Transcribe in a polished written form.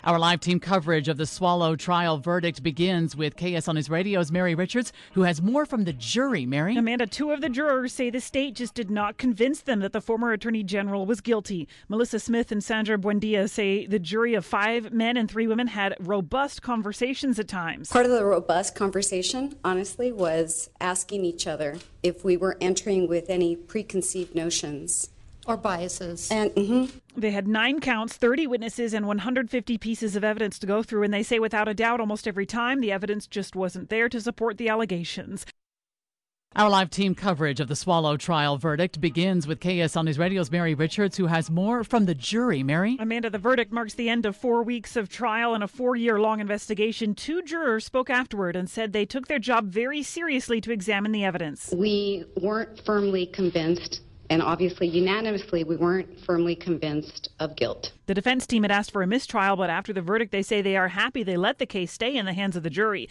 Our live team coverage of the Swallow trial verdict begins with KSL News Radio's Mary Richards, who has more from the jury. Mary? Amanda, two of the jurors say the state just did not convince them that the former Attorney General was guilty. Melissa Smith and Sandra Buendia say the jury of 5 men and 3 women had robust conversations at times. Part of the robust conversation, honestly, was asking each other if we were entering with any preconceived notions or biases. And They had 9 counts, 30 witnesses, and 150 pieces of evidence to go through. And they say without a doubt, almost every time, the evidence just wasn't there to support the allegations. Our live team coverage of the Swallow trial verdict begins with KSL News Radio's Mary Richards, who has more from the jury. Mary? Amanda, the verdict marks the end of 4 weeks of trial and a 4-year-long investigation. 2 jurors spoke afterward and said they took their job very seriously to examine the evidence. we weren't firmly convinced, and obviously unanimously, we weren't firmly convinced of guilt. The defense team had asked for a mistrial, but after the verdict, they say they are happy they let the case stay in the hands of the jury.